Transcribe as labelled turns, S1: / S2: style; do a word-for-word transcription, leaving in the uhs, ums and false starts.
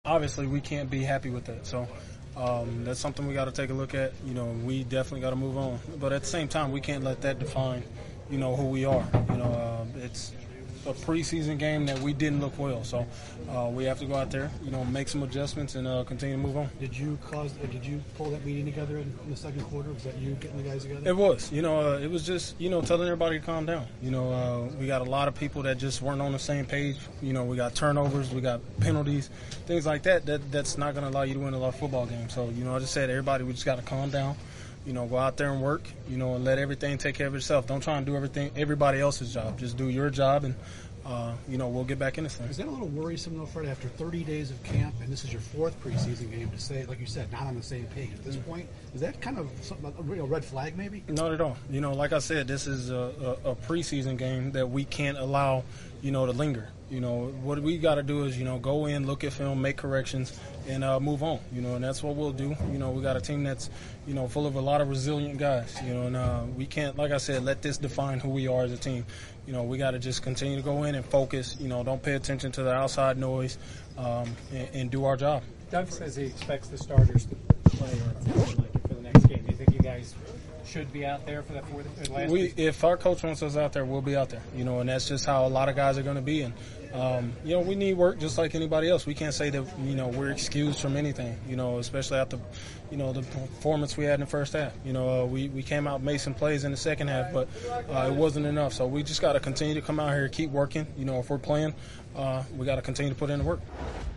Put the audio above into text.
S1: obviously we can't be happy with that. So um, that's something we got to take a look at. You know, we definitely got to move on. But at the same time, we can't let that define, you know, who we are. You know, uh, it's a preseason game that we didn't look well. So uh, we have to go out there, you know, make some adjustments and uh, continue to move on.
S2: Did you cause? Uh, did you pull that meeting together in, in the second quarter? Was that you getting the guys together?
S1: It was. You know, uh, it was just, you know, telling everybody to calm down. You know, uh, we got a lot of people that just weren't on the same page. You know, we got turnovers, we got penalties, things like that. That that's not going to allow you to win a lot of football games. So, you know, I just said, everybody, we just got to calm down. You know, go out there and work. You know, and let everything take care of itself. Don't try and do everything everybody else's job. Just do your job and. Uh, you know, we'll get back in this thing.
S2: Is that a little worrisome, though, Fred, after thirty days of camp, and this is your fourth preseason game, to say, like you said, not on the same page at this mm-hmm. point? Is that kind of something, a real red flag, maybe?
S1: Not at all. You know, like I said, this is a, a, a preseason game that we can't allow, you know, to linger. You know, what we got to do is, you know, go in, look at film, make corrections, and uh, move on. You know, and that's what we'll do. You know, we got a team that's, you know, full of a lot of resilient guys. You know, and uh, we can't, like I said, let this define who we are as a team. You know, we got to just continue to go in and focus. You know, don't pay attention to the outside noise, um, and, and do our job.
S3: Doug says he expects the starters to play or like for the next game. Do you think you guys should be out there for that fourth or last
S1: we,
S3: week?
S1: If our coach wants us out there, we'll be out there. You know, and that's just how a lot of guys are going to be. And um, you know, we need work just like anybody else. We can't say that, you know, we're excused from anything. You know, especially after, you know, the performance we had in the first half. You know, uh, we we came out, made some plays in the second half, but uh, it wasn't enough. So we just got to continue to come out here, keep working. You know, if we're playing, uh, we got to continue to put in the work.